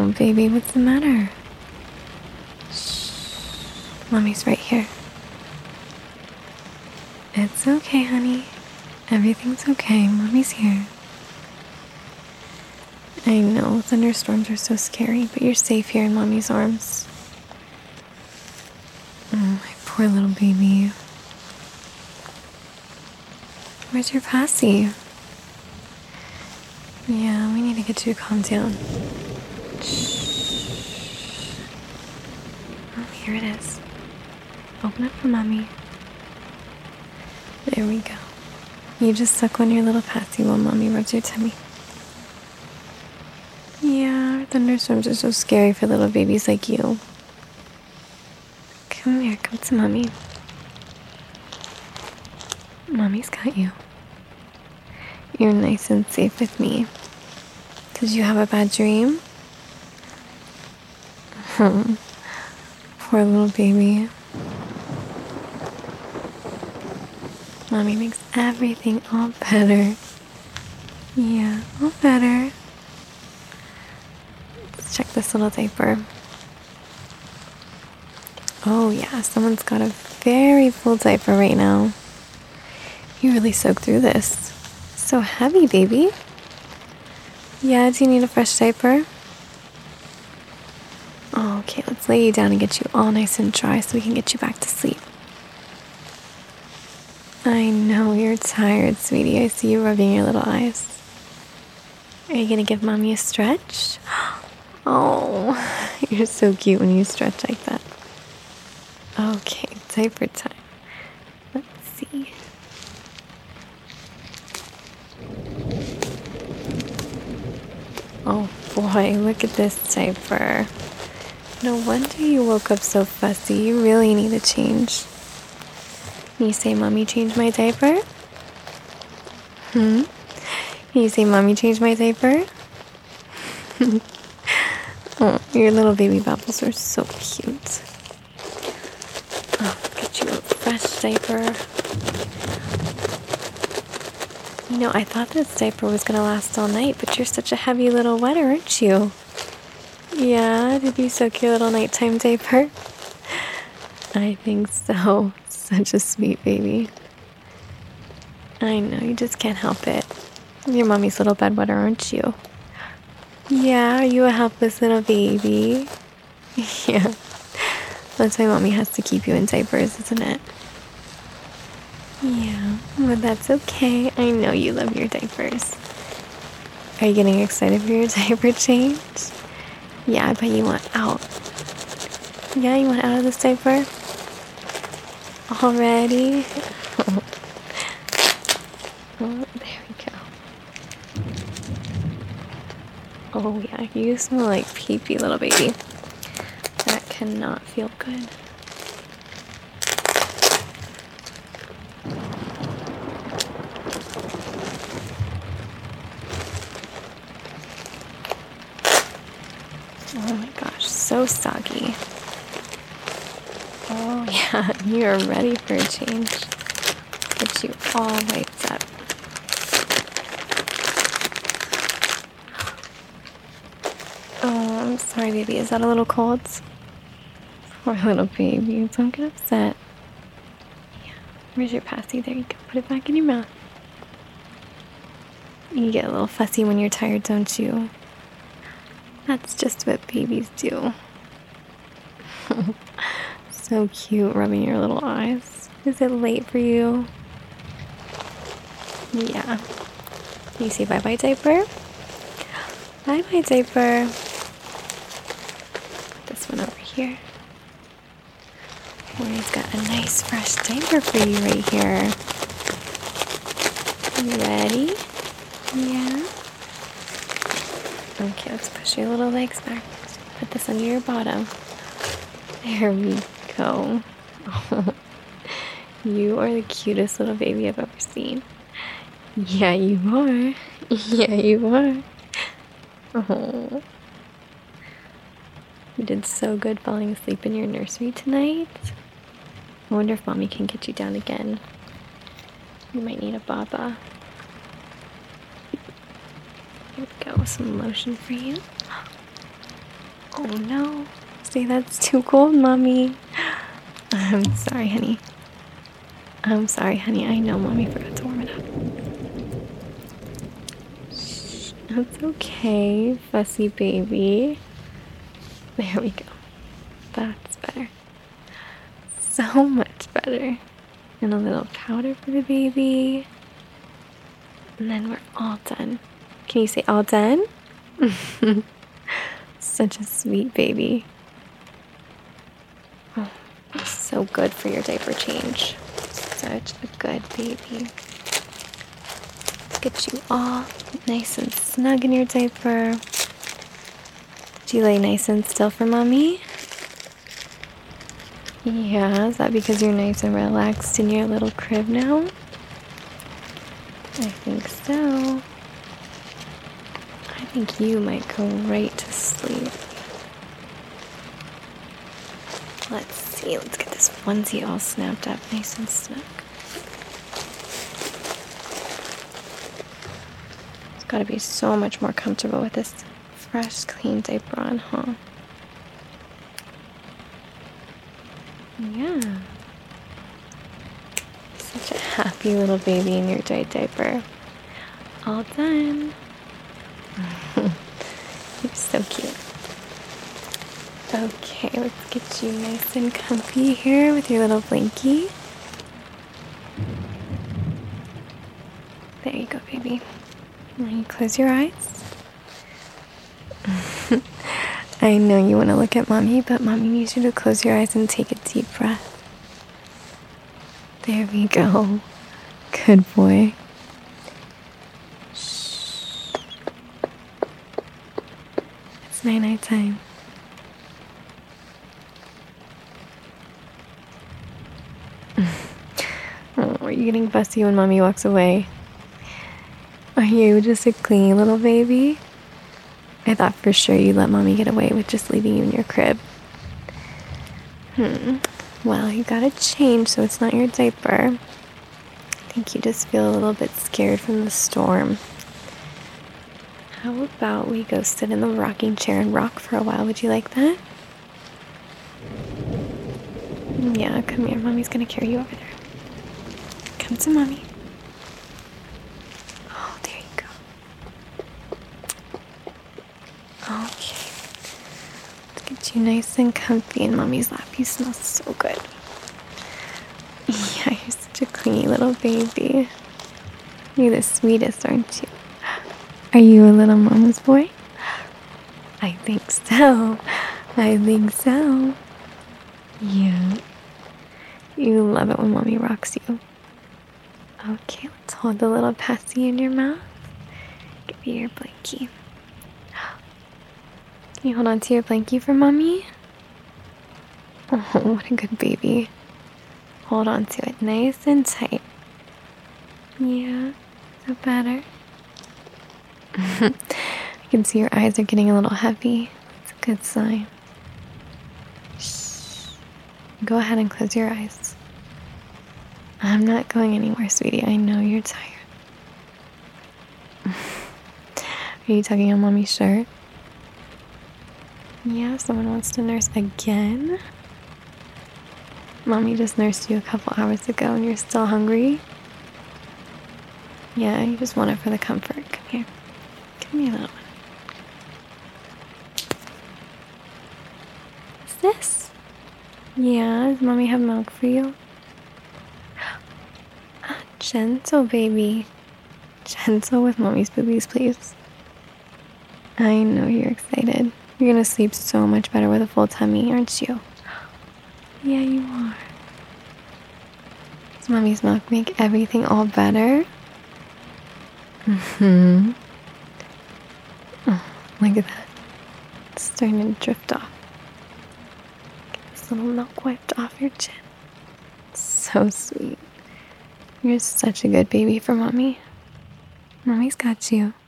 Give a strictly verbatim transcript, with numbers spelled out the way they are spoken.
Oh, baby, what's the matter? Shh. Mommy's right here. It's okay, honey. Everything's okay. Mommy's here. I know, thunderstorms are so scary, but you're safe here in Mommy's arms. Oh, my poor little baby. Where's your Passy? Yeah, we need to get you to calm down. Shh. Oh, here it is. Open up for Mommy. There we go. You just suck on your little Passy while Mommy rubs your tummy. Yeah, thunderstorms are so scary for little babies like you. Come here, come to Mommy. Mommy's got you. You're nice and safe with me. Did you have a bad dream? Poor little baby. Mommy makes everything all better. Yeah, all better. Let's check this little diaper. Oh yeah, someone's got a very full diaper right now. You really soaked through this. So heavy, baby. Yeah, do you need a fresh diaper? Oh, okay, let's lay you down and get you all nice and dry so we can get you back to sleep. I know you're tired, sweetie. I see you rubbing your little eyes. Are you gonna give Mommy a stretch? Oh, you're so cute when you stretch like that. Okay, diaper time. Let's see. Oh boy, look at this diaper. No wonder you woke up so fussy. You really need a change. Can you say, Mommy, change my diaper? Hmm? Can you say, Mommy, change my diaper? Oh, your little baby bubbles are so cute. Oh, get you a fresh diaper. You know, I thought this diaper was going to last all night, but you're such a heavy little wetter, aren't you? Yeah, did you soak your little nighttime diaper? I think so. Such a sweet baby. I know, you just can't help it. You're Mommy's little bedwetter, aren't you? Yeah, are you a helpless little baby? Yeah. That's why Mommy has to keep you in diapers, isn't it? Yeah, but that's okay. I know you love your diapers. Are you getting excited for your diaper change? Yeah, I bet you want out. Yeah, you want out of this diaper? Already? Oh, oh, there we go. Oh yeah, you smell like pee-pee, little baby. That cannot feel good. Oh my gosh, so soggy. Oh yeah, you're ready for a change. Get you all wiped up. Oh, I'm sorry, baby. Is that a little cold? Poor little baby. Don't get upset. Yeah. Where's your Passy? There you go. Put it back in your mouth. You get a little fussy when you're tired, don't you? That's just what babies do. So cute, rubbing your little eyes. Is it late for you? Yeah. Can you say bye-bye, diaper? Bye-bye, diaper. Put this one over here. Mommy's got a nice fresh diaper for you right here. You ready? Yeah. Okay, let's push your little legs back. Put this under your bottom. There we go. Oh, you are the cutest little baby I've ever seen. Yeah, you are. Yeah, you are. Oh. You did so good falling asleep in your nursery tonight. I wonder if Mommy can get you down again. You might need a baba. Here we go, some lotion for you. Oh no. See, that's too cold, Mommy. I'm sorry, honey. I'm sorry, honey. I know Mommy forgot to warm it up. Shh, that's okay, fussy baby. There we go. That's better. So much better. And a little powder for the baby. And then we're all done. Can you say all done? Such a sweet baby. Oh, so good for your diaper change. Such a good baby. Get you all nice and snug in your diaper. Did you lay nice and still for Mommy? Yeah, is that because you're nice and relaxed in your little crib now? I think so. I think you might go right to sleep. Let's see, let's get this onesie all snapped up nice and snug. It's gotta be so much more comfortable with this fresh, clean diaper on, huh? Yeah. Such a happy little baby in your dry diaper. All done. You're so cute. Okay, let's get you nice and comfy here with your little blankie. There you go, baby. Now you close your eyes. I know you want to look at Mommy, but Mommy needs you to close your eyes and take a deep breath. There we go. Good boy. Shh. It's night-night time. Oh, are you getting fussy when Mommy walks away? Are you just a clingy little baby? I thought for sure you'd let Mommy get away with just leaving you in your crib. Hmm. Well, you gotta change so it's not your diaper. I think you just feel a little bit scared from the storm. How about we go sit in the rocking chair and rock for a while? Would you like that? Yeah, come here. Mommy's gonna carry you over there. Come to Mommy. Oh, there you go. Okay. Let's get you nice and comfy in Mommy's lap. You smell so good. Yeah, you're such a clingy little baby. You're the sweetest, aren't you? Are you a little mama's boy? I think so. I think so. Yeah. You love it when Mommy rocks you. Okay, let's hold the little passy in your mouth. Give you your blankie. Can you hold on to your blankie for Mommy? Oh, what a good baby. Hold on to it nice and tight. Yeah, is that better? I can see your eyes are getting a little heavy. It's a good sign. Shh. Go ahead and close your eyes. I'm not going anywhere, sweetie. I know you're tired. Are you tugging on Mommy's shirt? Yeah, someone wants to nurse again? Mommy just nursed you a couple hours ago and you're still hungry? Yeah, you just want it for the comfort. Come here. Give me a little one. What's this? Yeah, does Mommy have milk for you? Gentle, baby. Gentle with Mommy's boobies, please. I know you're excited. You're gonna sleep so much better with a full tummy, aren't you? Yeah, you are. Does Mommy's milk make everything all better? Mm-hmm. Oh, look at that. It's starting to drift off. Get this little milk wiped off your chin. It's so sweet. You're such a good baby for Mommy. Mommy's got you.